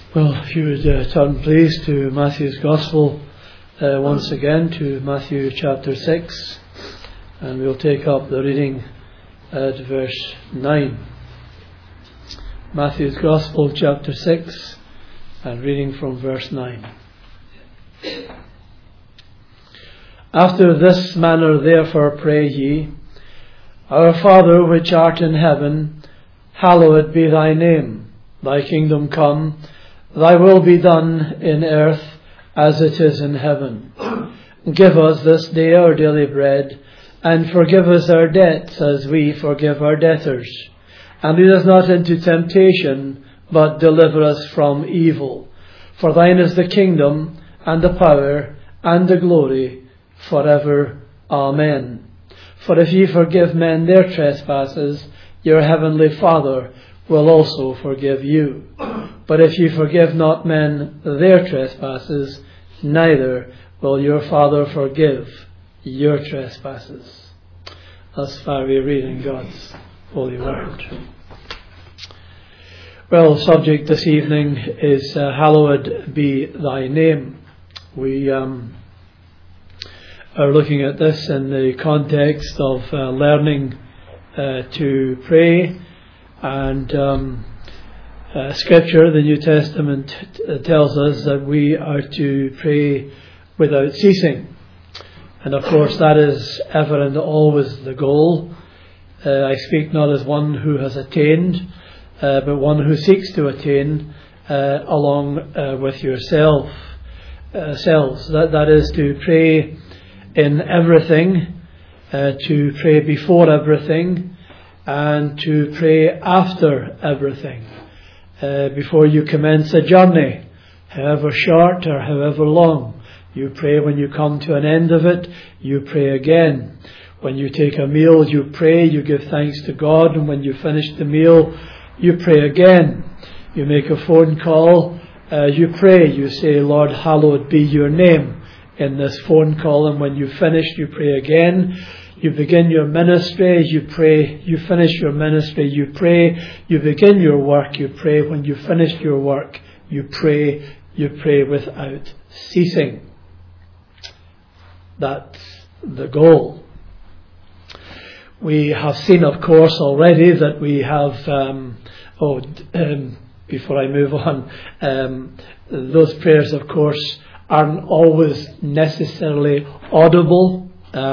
Well, if you would turn please to Matthew's Gospel once again, to Matthew chapter 6, and we'll take up the reading at verse 9. Matthew's Gospel chapter 6 and reading from verse 9. After this manner therefore pray ye, Our Father which art in heaven, hallowed be thy name. Thy kingdom come, thy will be done in earth as it is in heaven. Give us this day our daily bread, and forgive us our debts as we forgive our debtors. And lead us not into temptation, but deliver us from evil. For thine is the kingdom, and the power, and the glory, forever. Amen. For if ye forgive men their trespasses, your heavenly Father will also forgive you. But if ye forgive not men their trespasses, neither will your Father forgive your trespasses. Thus far we read in God's holy word. Well, the subject this evening is hallowed be thy name. We are looking at this in the context of learning to pray, and Scripture, the New Testament, tells us that we are to pray without ceasing. And of course that is ever and always the goal. I speak not as one who has attained, but one who seeks to attain along with yourselves. That is to pray in everything, to pray before everything, and to pray after everything. Before you commence a journey, however short or however long, you pray. When you come to an end of it, you pray again. When you take a meal, you pray, you give thanks to God, and when you finish the meal, you pray again. You make a phone call, you pray, you say, Lord, hallowed be your name in this phone call, and when you finish, you pray again. You begin your ministry, you pray. You finish your ministry, you pray. You begin your work, you pray. When you finish your work, you pray. You pray without ceasing. That's the goal. We have seen, of course, already that we have, before I move on, those prayers, of course, aren't always necessarily audible.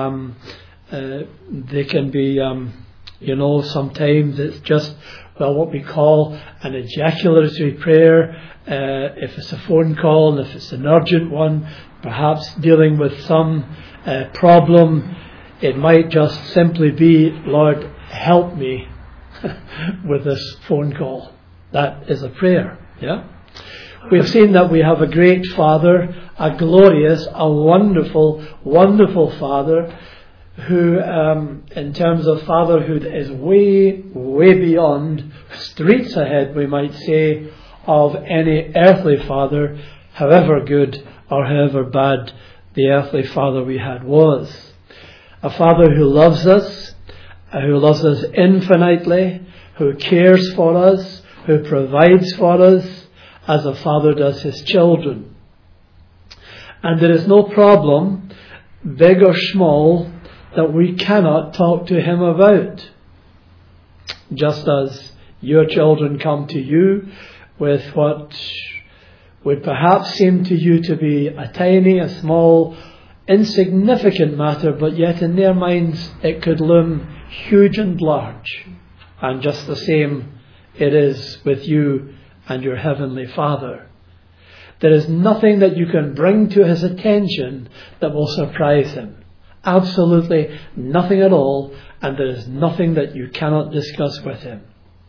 They can be, sometimes it's just, what we call an ejaculatory prayer. If it's a phone call, and if it's an urgent one, perhaps dealing with some problem, it might just simply be, Lord, help me with this phone call. That is a prayer, yeah? We've seen that we have a great Father, a glorious, a wonderful, wonderful Father, who, in terms of fatherhood, is way, way beyond, streets ahead, we might say, of any earthly father, however good or however bad the earthly father we had was. A Father who loves us infinitely, who cares for us, who provides for us, as a father does his children. And there is no problem, big or small, that we cannot talk to him about. Just as your children come to you with what would perhaps seem to you to be a tiny, a small, insignificant matter, but yet in their minds it could loom huge and large. And just the same it is with you and your Heavenly Father. There is nothing that you can bring to his attention that will surprise him. Absolutely nothing at all, and there is nothing that you cannot discuss with him.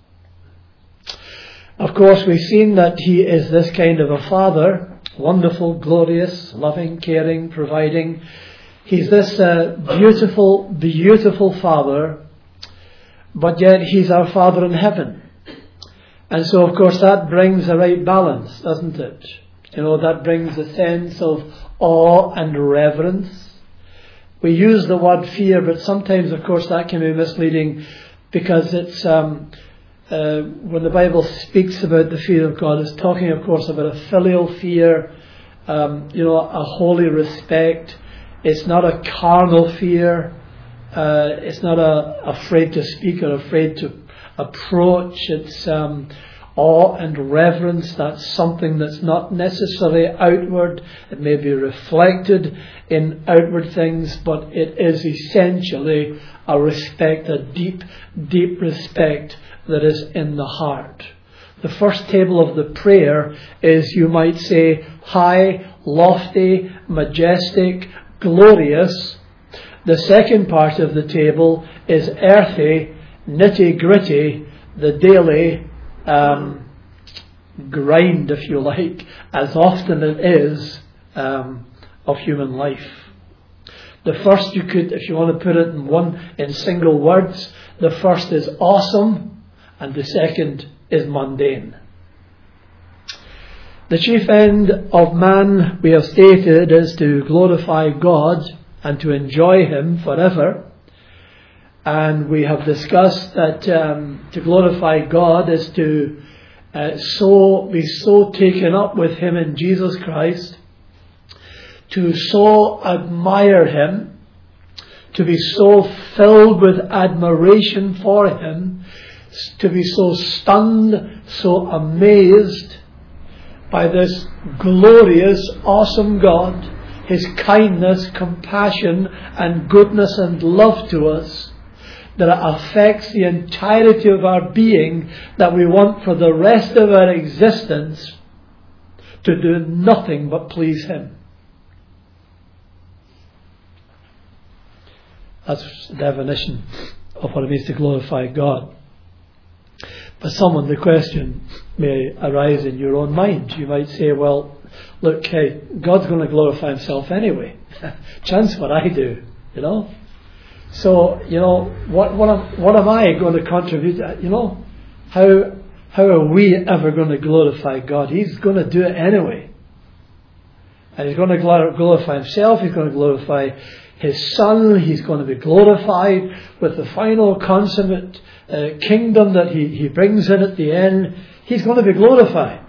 Of course, we've seen that he is this kind of a Father, wonderful, glorious, loving, caring, providing. He's this beautiful, beautiful Father, but yet he's our Father in heaven. And so, of course, that brings a right balance, doesn't it? That brings a sense of awe and reverence. We use the word fear, but sometimes, of course, that can be misleading because it's when the Bible speaks about the fear of God, it's talking, of course, about a filial fear, a holy respect. It's not a carnal fear. It's not afraid to speak or afraid to approach. It's awe and reverence. That's something that's not necessarily outward. It may be reflected in outward things, but it is essentially a respect, a deep, deep respect that is in the heart. The first table of the prayer is, you might say, high, lofty, majestic, glorious. The second part of the table is earthy, nitty-gritty, the daily grind, if you like, as often it is, of human life. The first, you could, if you want to put it in single words, the first is awesome, and the second is mundane. The chief end of man, we have stated, is to glorify God and to enjoy Him forever. And we have discussed that to glorify God is to be so taken up with Him in Jesus Christ, to so admire Him, to be so filled with admiration for Him, to be so stunned, so amazed by this glorious, awesome God, His kindness, compassion and goodness and love to us, that it affects the entirety of our being, that we want for the rest of our existence to do nothing but please Him. That's the definition of what it means to glorify God. For someone, the question may arise in your own mind. You might say, well, look, hey, God's going to glorify Himself anyway. Chance what I do, So, what am I going to contribute? How are we ever going to glorify God? He's going to do it anyway. And He's going to glorify Himself. He's going to glorify His Son. He's going to be glorified with the final consummate kingdom that He brings in at the end. He's going to be glorified.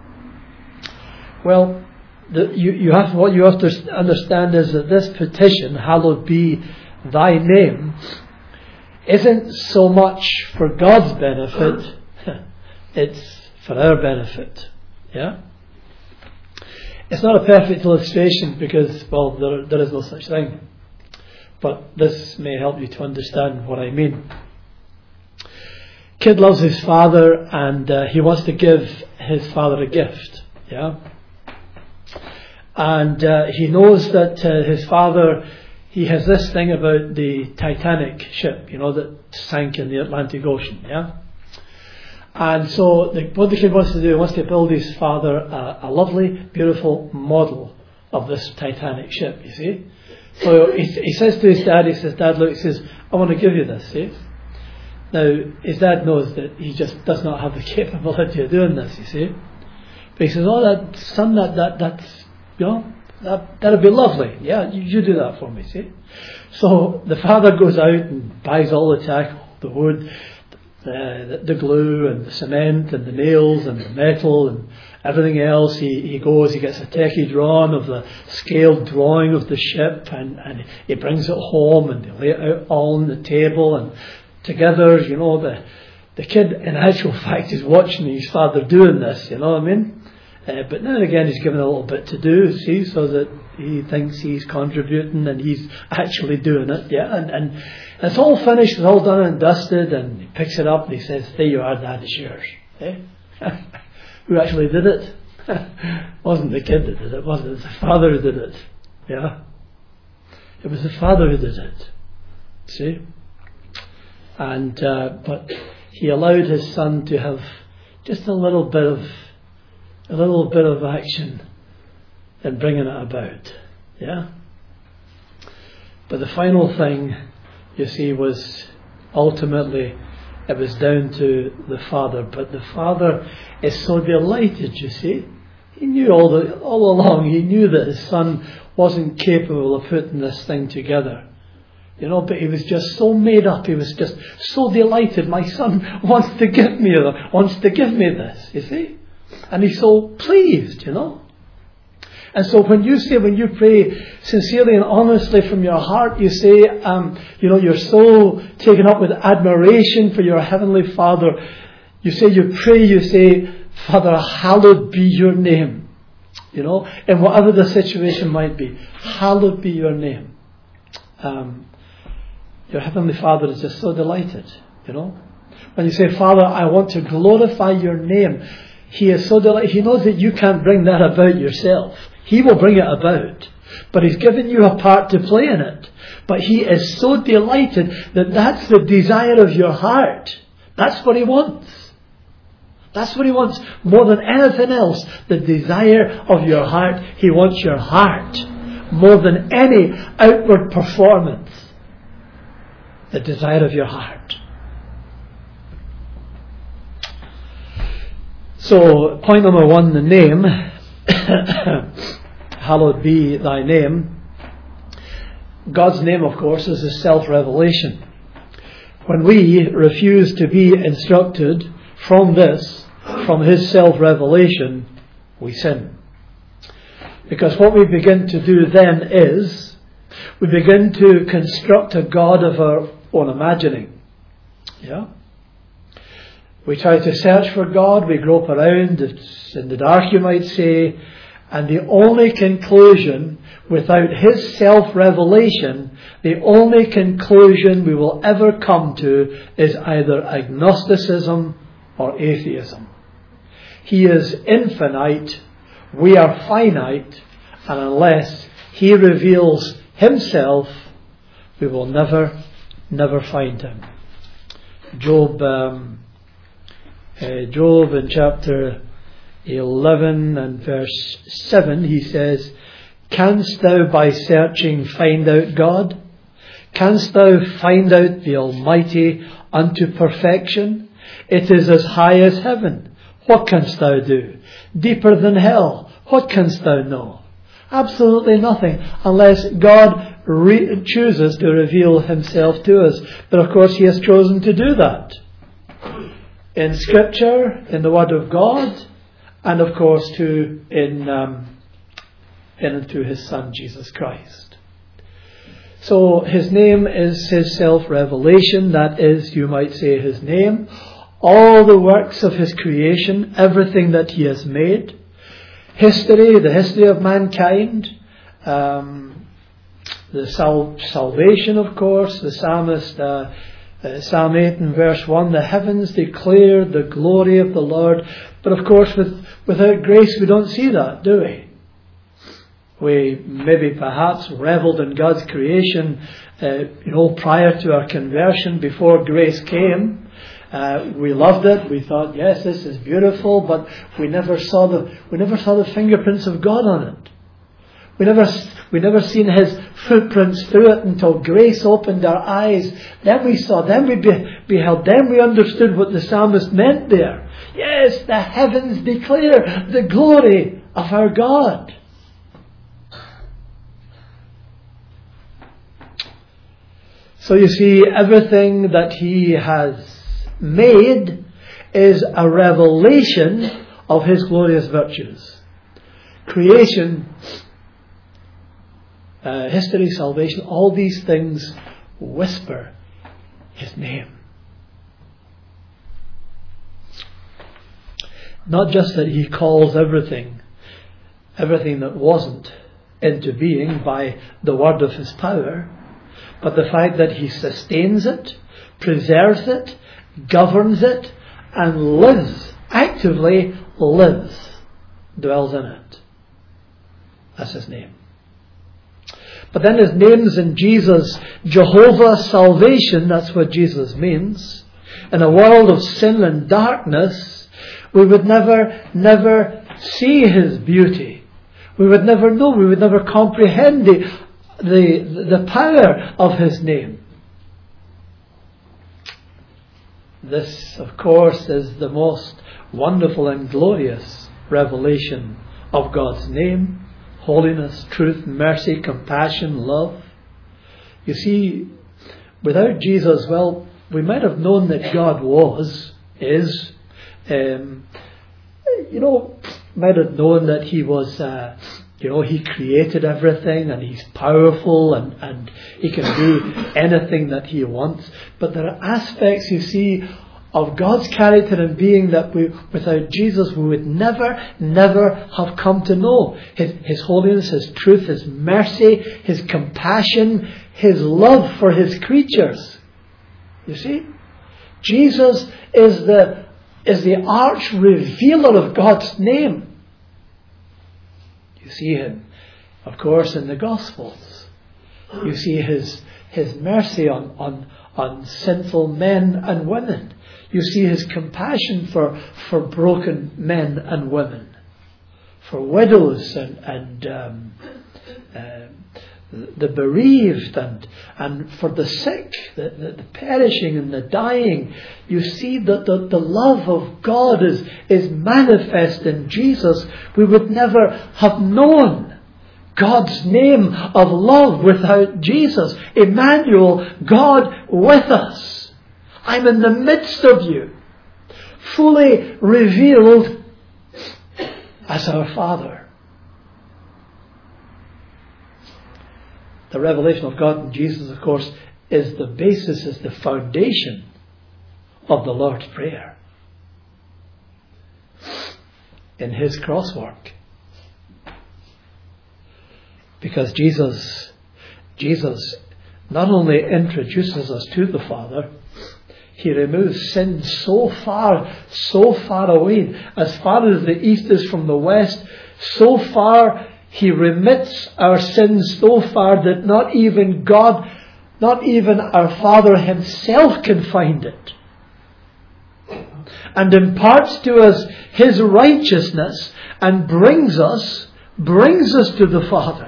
Well, what you have to understand is that this petition, hallowed be Thy name, isn't so much for God's benefit, it's for our benefit. Yeah? It's not a perfect illustration because, well, there is no such thing. But this may help you to understand what I mean. Kid loves his father and he wants to give his father a gift. Yeah? And he knows that his father, he has this thing about the Titanic ship, that sank in the Atlantic Ocean. Yeah? And so what the kid wants to do, he wants to build his father a lovely, beautiful model of this Titanic ship, you see. So he says to his dad, Dad, look, he says, I want to give you this, see. Now, his dad knows that he just does not have the capability of doing this, you see. But he says, son, that's, that'd be lovely. Yeah, you do that for me, see. So the father goes out and buys all the tackle, the wood, the glue and the cement and the nails and the metal and everything else. He goes, he gets a techie drawing of the scaled drawing of the ship and he brings it home and they lay it out all on the table and together, the kid in actual fact is watching his father doing this, you know what I mean? But now and again he's given a little bit to do, see, so that he thinks he's contributing and he's actually doing it, yeah, and it's all finished, it's all done and dusted, and he picks it up and he says, there you are, Dad, it's yours. Eh? Who actually did it? It wasn't the kid that did it, was it? It was the father who did it. Yeah? It was the father who did it. See? And but he allowed his son to have just a little bit of action in bringing it about. Yeah? But the final thing, you see, was ultimately it was down to the father. But the father is so delighted, you see. He knew all along, he knew that his son wasn't capable of putting this thing together. But he was just so made up. He was just so delighted. My son wants to give me this, you see. And he's so pleased, And so when you pray sincerely and honestly from your heart, you say, you're so taken up with admiration for your Heavenly Father. You say, Father, hallowed be your name. And whatever the situation might be, hallowed be your name. Your Heavenly Father is just so delighted, When you say, Father, I want to glorify your name, He is so delighted. He knows that you can't bring that about yourself. He will bring it about. But He's given you a part to play in it. But He is so delighted that that's the desire of your heart. That's what He wants. That's what He wants more than anything else. The desire of your heart. He wants your heart more than any outward performance. The desire of your heart. So, point number 1, the name. Hallowed be thy name. God's name, of course, is a self-revelation. When we refuse to be instructed from His self-revelation, we sin. Because what we begin to do then is, we begin to construct a God of our own imagining. Yeah? We try to search for God, we grope around, it's in the dark, you might say, and the only conclusion, without His self-revelation, the only conclusion we will ever come to is either agnosticism or atheism. He is infinite, we are finite, and unless He reveals Himself, we will never find Him. Job in chapter 11 and verse 7, he says, Canst thou by searching find out God? Canst thou find out the Almighty unto perfection? It is as high as heaven. What canst thou do? Deeper than hell. What canst thou know? Absolutely nothing, unless God chooses to reveal Himself to us. But of course He has chosen to do that. In Scripture, in the Word of God, and of course in and through His Son, Jesus Christ. So His name is His self-revelation. That is, you might say, His name. All the works of His creation, everything that He has made. The history of mankind. The salvation, of course. The psalmist, Psalm 8 and verse 1, the heavens declare the glory of the Lord. But of course, without grace, we don't see that, do we? We maybe perhaps reveled in God's creation, prior to our conversion, before grace came. We loved it. We thought, yes, this is beautiful, but we never saw the fingerprints of God on it. We never seen His footprints through it until grace opened our eyes. Then we saw, then we beheld, then we understood what the psalmist meant there. Yes, the heavens declare the glory of our God. So you see, everything that He has made is a revelation of His glorious virtues. Creation, history, salvation, all these things whisper His name. Not just that He calls everything that wasn't into being by the word of His power, but the fact that He sustains it, preserves it, governs it, and actively lives, dwells in it. That's His name. But then His name's in Jesus, Jehovah Salvation. That's what Jesus means. In a world of sin and darkness, we would never see His beauty. We would never know. We would never comprehend the power of His name. This, of course, is the most wonderful and glorious revelation of God's name. Holiness, truth, mercy, compassion, love. You see, without Jesus, well, we might have known that God is, might have known that He was, He created everything and He's powerful and He can do anything that He wants. But there are aspects, you see, of God's character and being that without Jesus we would never have come to know. His holiness, His truth, His mercy, His compassion, His love for His creatures. You see? Jesus is the arch revealer of God's name. You see Him, of course, in the Gospels. You see His mercy on sinful men and women. You see His compassion for broken men and women, for widows and the bereaved and for the sick, the perishing and the dying. You see that the love of God is manifest in Jesus. We would never have known God's name of love without Jesus. Emmanuel, God with us. I'm in the midst of you, fully revealed as our Father. The revelation of God in Jesus, of course, is the basis, is the foundation of the Lord's Prayer. In His cross work. Because Jesus not only introduces us to the Father, He removes sin so far away. As far as the east is from the west, so far He remits our sins so far that not even God, not even our Father Himself can find it. And imparts to us His righteousness and brings us to the Father.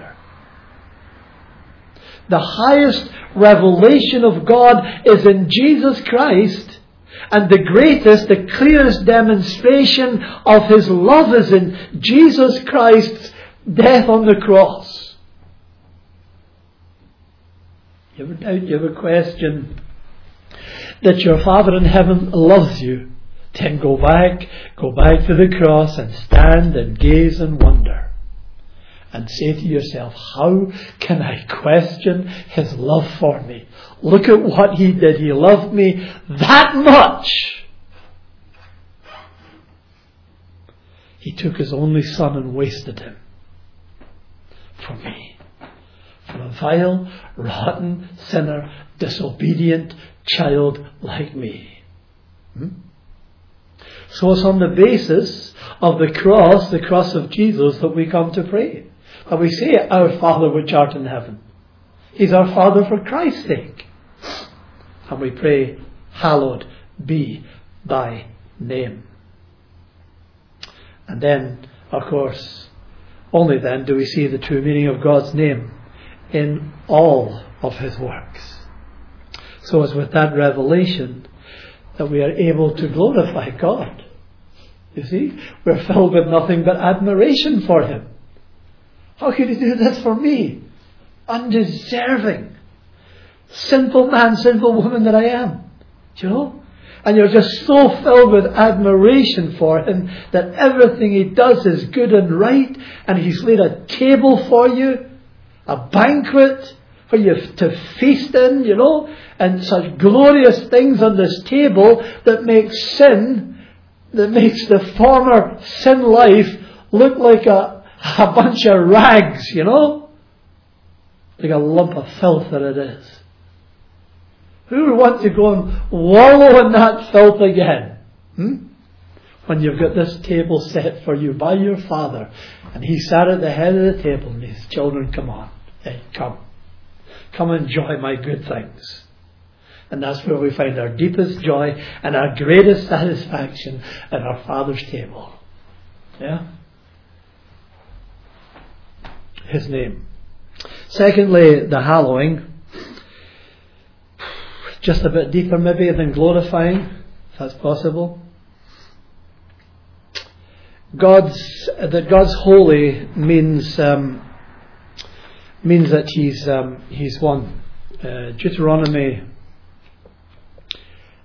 The highest revelation of God is in Jesus Christ, and the greatest, the clearest demonstration of His love is in Jesus Christ's death on the cross. You ever doubt, you ever question that your Father in heaven loves you? Then go back to the cross and stand and gaze and wonder. And say to yourself, how can I question His love for me? Look at what He did. He loved me that much. He took His only Son and wasted Him for me. For a vile, rotten, sinner, disobedient child like me. So it's on the basis of the cross of Jesus, that we come to pray. And we say, Our Father which art in heaven. He's our Father for Christ's sake. And we pray, hallowed be thy name. And then, of course, only then do we see the true meaning of God's name in all of His works. So it's with that revelation that we are able to glorify God. You see, we're filled with nothing but admiration for Him. How could He do this for me? Undeserving. Sinful man, sinful woman that I am. You know? And you're just so filled with admiration for Him that everything He does is good and right. And He's laid a table for you. A banquet for you to feast in, you know. And such glorious things on this table that makes sin, that makes the former sin life look like a bunch of rags, you know? Like a lump of filth that it is. Who would want to go and wallow in that filth again? When you've got this table set for you by your Father, and He sat at the head of the table, and His children, come on. Hey, come. Come enjoy my good things. And that's where we find our deepest joy and our greatest satisfaction at our Father's table. Yeah? His name. Secondly, the hallowing. Just a bit deeper maybe than glorifying, if that's possible. God's holy means that He's one. Deuteronomy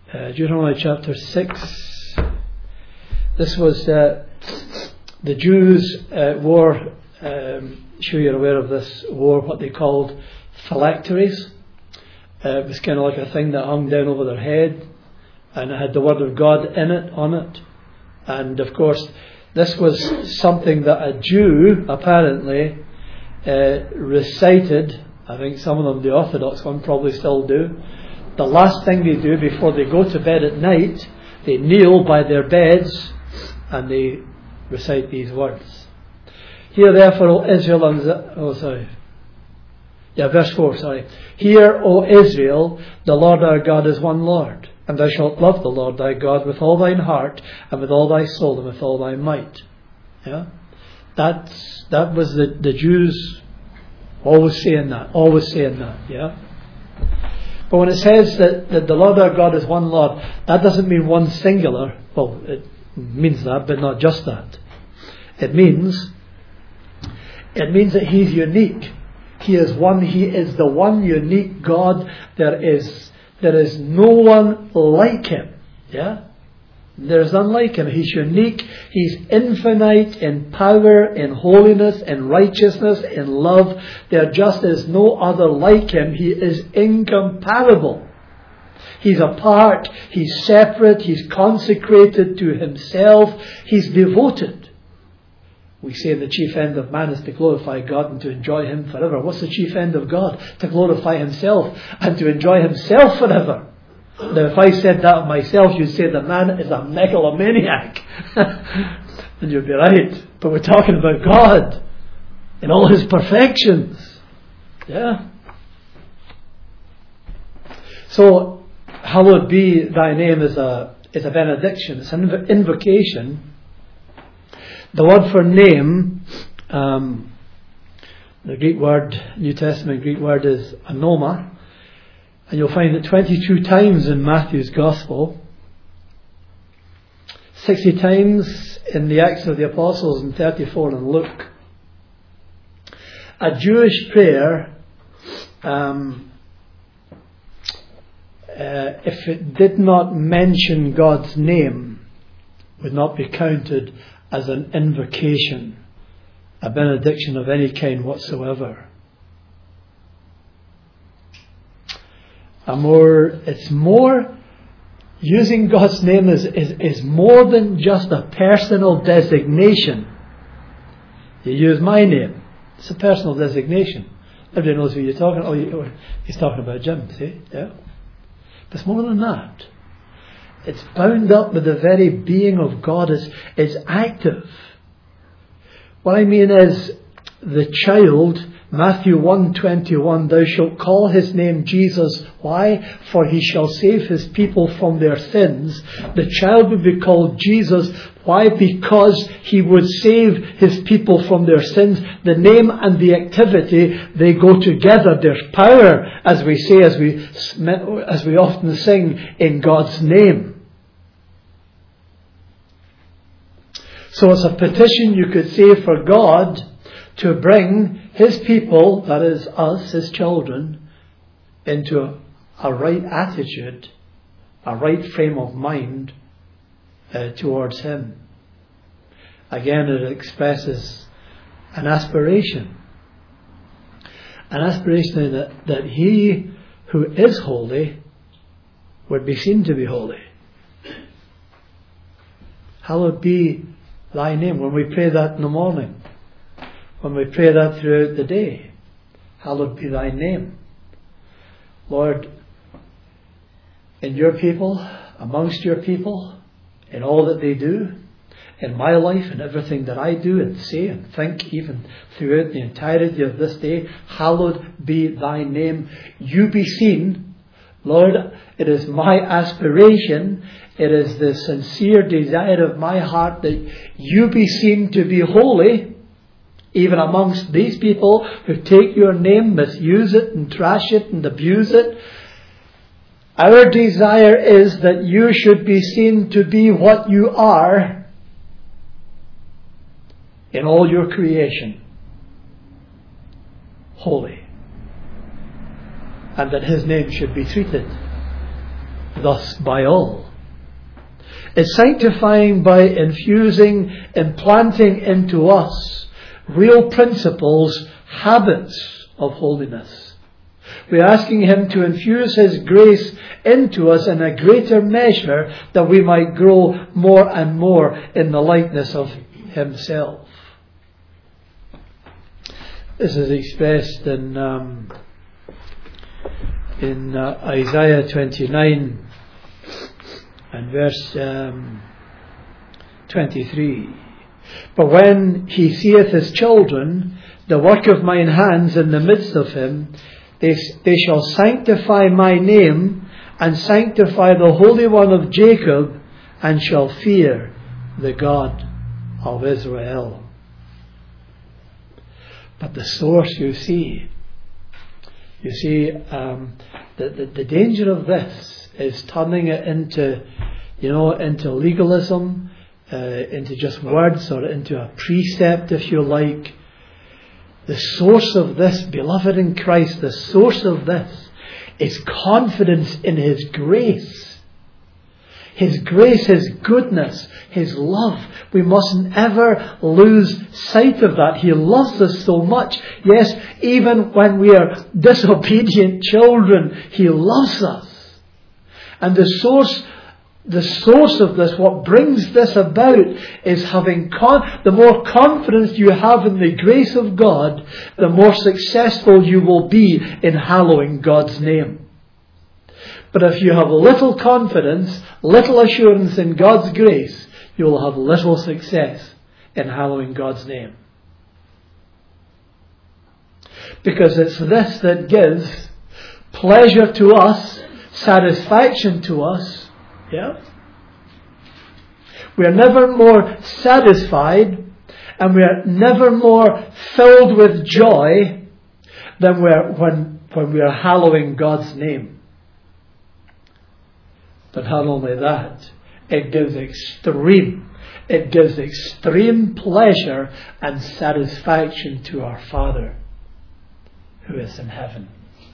Deuteronomy chapter 6. This was the Jews wore, sure you're aware of this, wore what they called phylacteries. It was kind of like a thing that hung down over their head, and it had the word of God on it. And of course, this was something that a Jew apparently recited. I think some of them, the Orthodox one, probably still do. The last thing they do before they go to bed at night, they kneel by their beds and they recite these words. Hear therefore, O Israel, verse 4, Hear, O Israel, the Lord our God is one Lord, and thou shalt love the Lord thy God with all thine heart, and with all thy soul, and with all thy might. Yeah? That was the Jews always saying that, yeah? But when it says that the Lord our God is one Lord, that doesn't mean one singular. Well, it means that, but not just that. It means that He's unique. He is one. He is the one unique God. There is no one like Him. Yeah? There's none like Him. He's unique. He's infinite in power, in holiness, in righteousness, in love. There just is no other like Him. He is incomparable. He's apart. He's separate. He's consecrated to Himself. He's devoted. We say the chief end of man is to glorify God and to enjoy Him forever. What's the chief end of God? To glorify Himself and to enjoy Himself forever. Now, if I said that of myself, you'd say the man is a megalomaniac. And you'd be right. But we're talking about God in all His perfections. Yeah. So, hallowed be thy name is a benediction. It's an invocation. The word for name, the Greek word, New Testament Greek word is anoma. And you'll find it 22 times in Matthew's Gospel, 60 times in the Acts of the Apostles, and 34 in Luke. A Jewish prayer, if it did not mention God's name, would not be counted as an invocation, a benediction of any kind whatsoever. It's more, using God's name is more than just a personal designation. You use my name. It's a personal designation. Everybody knows who you're talking about. Oh, he's talking about Jim, see? Yeah. But it's more than that. It's bound up with the very being of God. It's active. What I mean is, the child, Matthew 1:21, thou shalt call his name Jesus. Why? For he shall save his people from their sins. The child would be called Jesus. Why? Because he would save his people from their sins. The name and the activity, they go together. There's power, as we say, as we often sing, in God's name. So it's a petition, you could say, for God to bring His people, that is us, His children, into a right attitude, a right frame of mind towards Him. Again, it expresses an aspiration that He who is holy would be seen to be holy. Hallowed be thy name. When we pray that in the morning, when we pray that throughout the day, hallowed be thy name. Lord, in your people, amongst your people, in all that they do, in my life and everything that I do and say and think, even throughout the entirety of this day, hallowed be thy name. You be seen. Lord, it is my aspiration, it is the sincere desire of my heart that you be seen to be holy, even amongst these people who take your name, misuse it and trash it and abuse it. Our desire is that you should be seen to be what you are in all your creation. Holy. And that His name should be treated thus by all. It's sanctifying by infusing, implanting into us real principles, habits of holiness. We're asking Him to infuse His grace into us in a greater measure that we might grow more and more in the likeness of Himself. This is expressed in Isaiah 29 and verse 23. But when He seeth His children, the work of mine hands in the midst of Him, they shall sanctify my name, and sanctify the Holy One of Jacob, and shall fear the God of Israel. But the source, you see, the danger of this is turning it into legalism, into just words, or into a precept, if you like. The source of this, beloved in Christ, the source of this is confidence in His grace. His grace, His goodness, His love. We mustn't ever lose sight of that. He loves us so much. Yes, even when we are disobedient children, He loves us. And the source of this, what brings this about, is having the more confidence you have in the grace of God, the more successful you will be in hallowing God's name. But if you have little confidence, little assurance in God's grace, you will have little success in hallowing God's name. Because it's this that gives pleasure to us, satisfaction to us. Yeah? We are never more satisfied, and we are never more filled with joy than when we are hallowing God's name. But not only that, it gives extreme pleasure and satisfaction to our Father who is in heaven.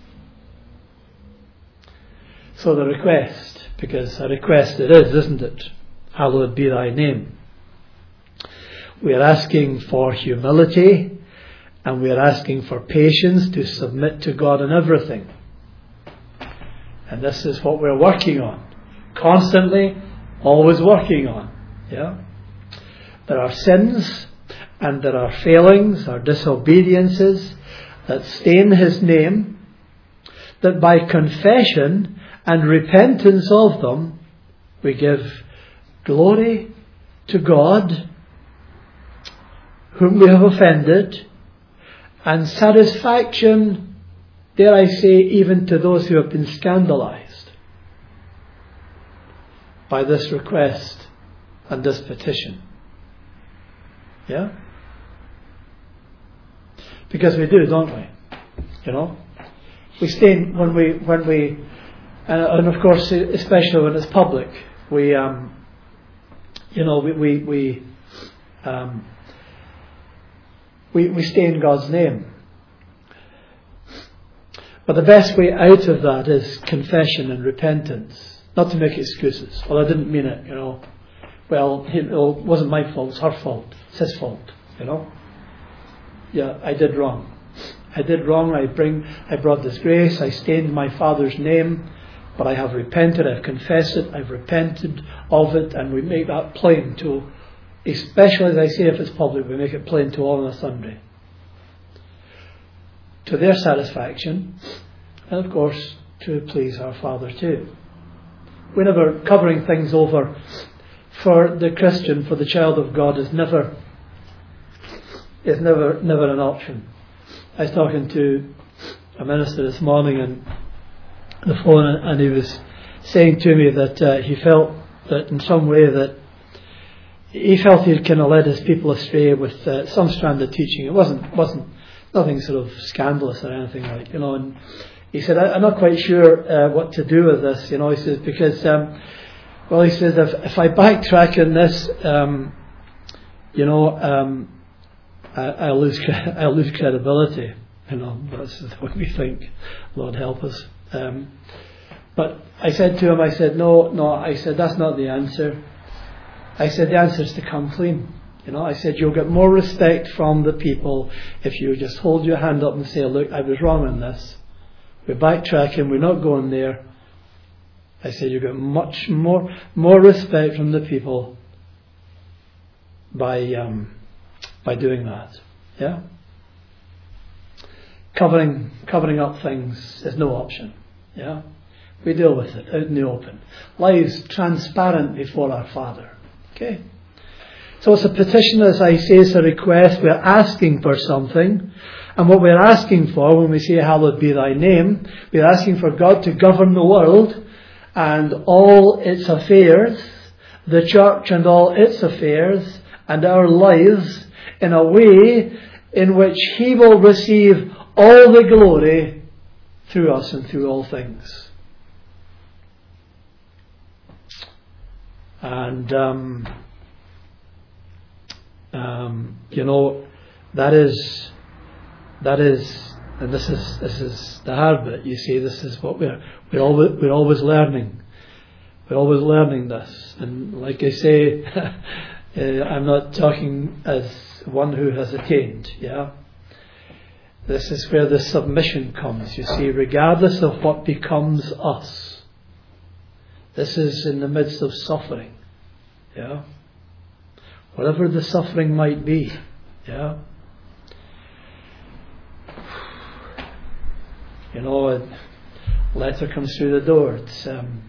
So the request, because a request it is, isn't it? Hallowed be thy name. We are asking for humility, and we are asking for patience to submit to God in everything. And this is what we're working on. Constantly, always working on. Yeah? There are sins, and there are failings, or disobediences that stain His name, that by confession and repentance of them, we give glory to God, whom we have offended, and satisfaction, dare I say, even to those who have been scandalized by this request and this petition. Yeah? Because we do, don't we? You know? We stain when we and of course, especially when it's public, we stain God's name. But the best way out of that is confession and repentance, not to make excuses. Well, I didn't mean it, Well, it wasn't my fault; it's her fault. It's his fault, Yeah, I did wrong. I brought disgrace. I stained my Father's name. But I have repented, I've confessed it, I've repented of it, and we make that plain to, especially as I say if it's public, we make it plain to all on a Sunday. To their satisfaction, and of course to please our Father too. We're never covering things over for the Christian, for the child of God, is never an option. I was talking to a minister this morning and the phone, and he was saying to me that he felt that in some way that he felt he'd kind of led his people astray with some strand of teaching. It wasn't nothing sort of scandalous or anything like, and he said, I'm not quite sure what to do with this, he says, because he says if I backtrack in this, I'll lose credibility. That's the way we think. Lord help us. But I said to him, I said, no, I said, that's not the answer. I said, the answer is to come clean. I said, you'll get more respect from the people if you just hold your hand up and say, look, I was wrong on this. We're backtracking, we're not going there. I said, you get much more respect from the people by doing that. Yeah? Covering up things is no option. Yeah? We deal with it out in the open. Lives transparent before our Father. Okay? So it's a petition, as I say, it's a request. We're asking for something. And what we're asking for when we say, hallowed be thy name, we're asking for God to govern the world and all its affairs, the church and all its affairs, and our lives in a way in which He will receive all the glory through us and through all things. And that is, and this is the hard bit. You see, this is what we're always learning. We're always learning this, and like I say, I'm not talking as one who has attained. Yeah, this is where the submission comes. You see, regardless of what becomes us, this is in the midst of suffering. Yeah. Whatever the suffering might be, yeah. A letter comes through the door. It's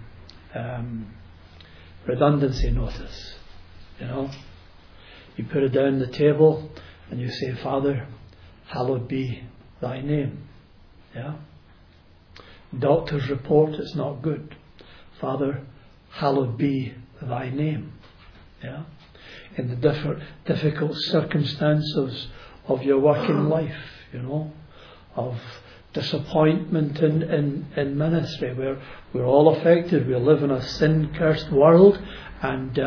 redundancy notice. You put it down on the table and you say, Father, hallowed be thy name. Yeah. Doctor's report, it's not good. Father, hallowed be thy name. Yeah. In the difficult circumstances of your working life, of disappointment in ministry, where we're all affected. We live in a sin-cursed world, and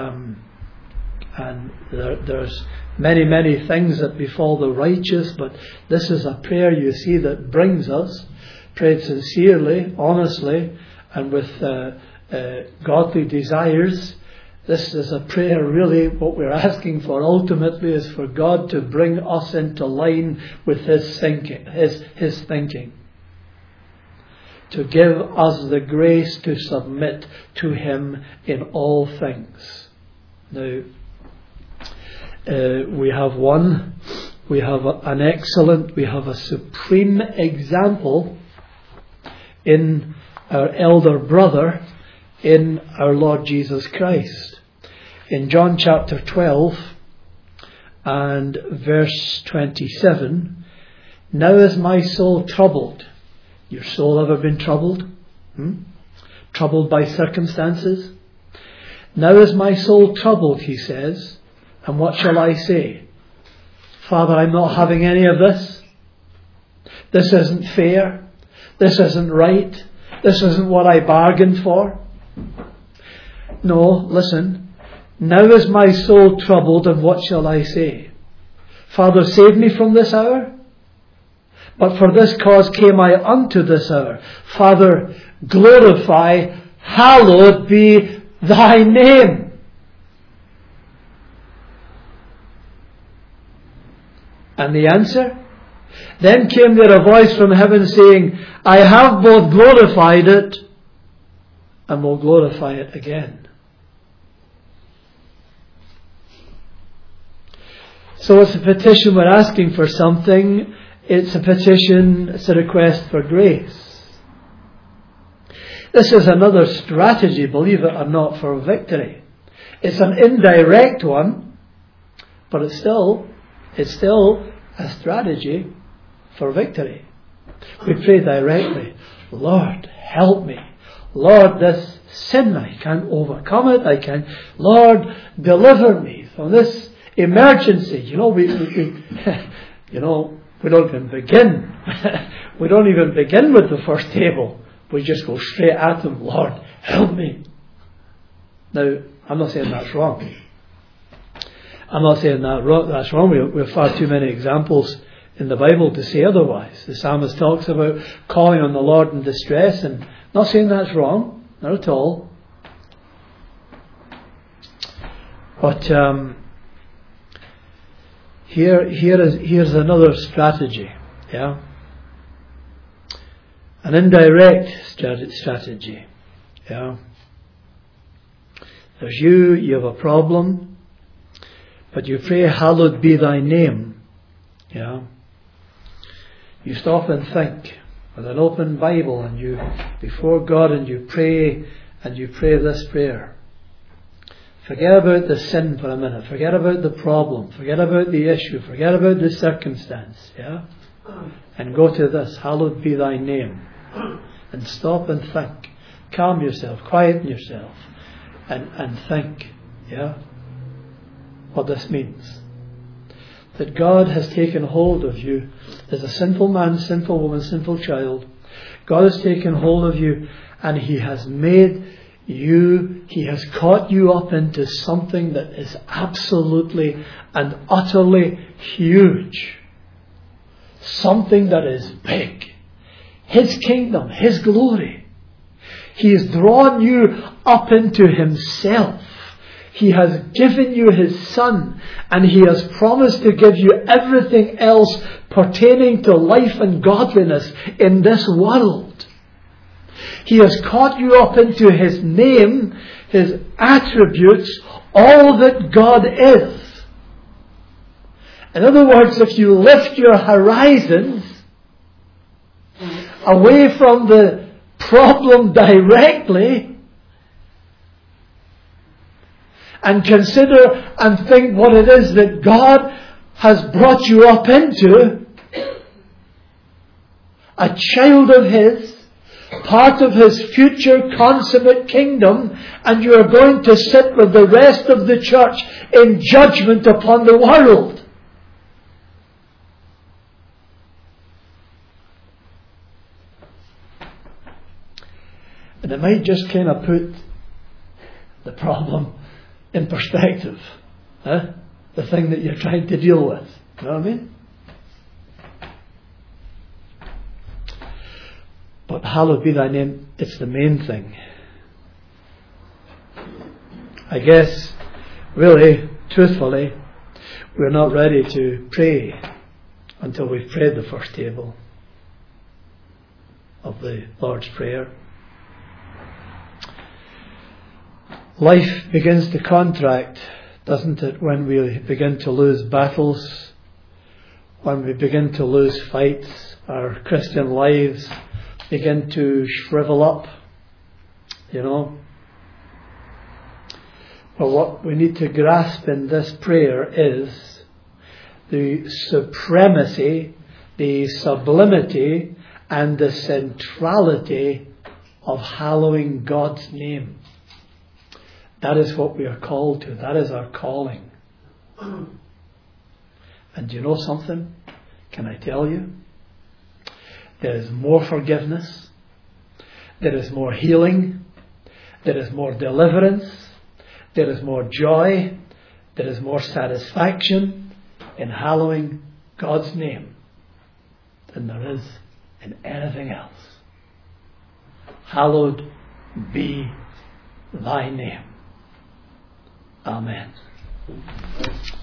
there's many things that befall the righteous, but this is a prayer, you see, that brings us, prayed sincerely, honestly, and with godly desires. This is a prayer, really, what we're asking for ultimately is for God to bring us into line with His thinking, His thinking. To give us the grace to submit to Him in all things. Now, we have a supreme example in our elder brother, in our Lord Jesus Christ. In John chapter 12 and verse 27, now is my soul troubled. Your soul ever been troubled? Troubled by circumstances? Now is my soul troubled, he says, and what shall I say? Father, I'm not having any of this. This isn't fair. This isn't right. This isn't what I bargained for. No, listen. Now is my soul troubled, and what shall I say? Father, save me from this hour. But for this cause came I unto this hour. Father, glorify, hallowed be thy name. And the answer? Then came there a voice from heaven saying, I have both glorified it and will glorify it again. So it's a petition, we're asking for something. It's a petition, it's a request for grace. This is another strategy, believe it or not, for victory. It's an indirect one, but it's still a strategy for victory. We pray directly, Lord, help me. Lord, this sin, I can't overcome it. Lord, deliver me from this emergency. We don't even begin. We don't even begin with the first table. We just go straight at Him. Lord, help me. Now, I'm not saying that's wrong. That's wrong. We have far too many examples in the Bible to say otherwise. The psalmist talks about calling on the Lord in distress, and not saying that's wrong. Not at all. But here's another strategy. Yeah, an indirect strategy. Yeah, there's you have a problem, but you pray, hallowed be thy name. Yeah, you stop and think with an open Bible, and you before God, and you pray this prayer. Forget about the sin for a minute. Forget about the problem. Forget about the issue. Forget about the circumstance. Yeah? And go to this. Hallowed be thy name. And stop and think. Calm yourself. Quieten yourself. And think. Yeah? What this means. That God has taken hold of you as a sinful man, sinful woman, sinful child. God has taken hold of you, and He has made you, He has caught you up into something that is absolutely and utterly huge. Something that is big. His kingdom, His glory. He has drawn you up into Himself. He has given you His Son, and He has promised to give you everything else pertaining to life and godliness in this world. He has caught you up into His name, His attributes, all that God is. In other words, if you lift your horizons away from the problem directly and consider and think what it is that God has brought you up into, a child of His, part of His future consummate kingdom, and you are going to sit with the rest of the church in judgment upon the world. And it might just kind of put the problem in perspective. The thing that you're trying to deal with. You know what I mean? But hallowed be thy name, it's the main thing. I guess, really, truthfully, we're not ready to pray until we've prayed the first table of the Lord's Prayer. Life begins to contract, doesn't it, when we begin to lose battles, when we begin to lose fights, our Christian lives begin to shrivel up, you know. But what we need to grasp in this prayer is the supremacy, the sublimity, and the centrality of hallowing God's name. That is what we are called to. That is our calling. And do you know something? Can I tell you? There is more forgiveness. There is more healing. There is more deliverance. There is more joy. There is more satisfaction in hallowing God's name than there is in anything else. Hallowed be thy name. Amen.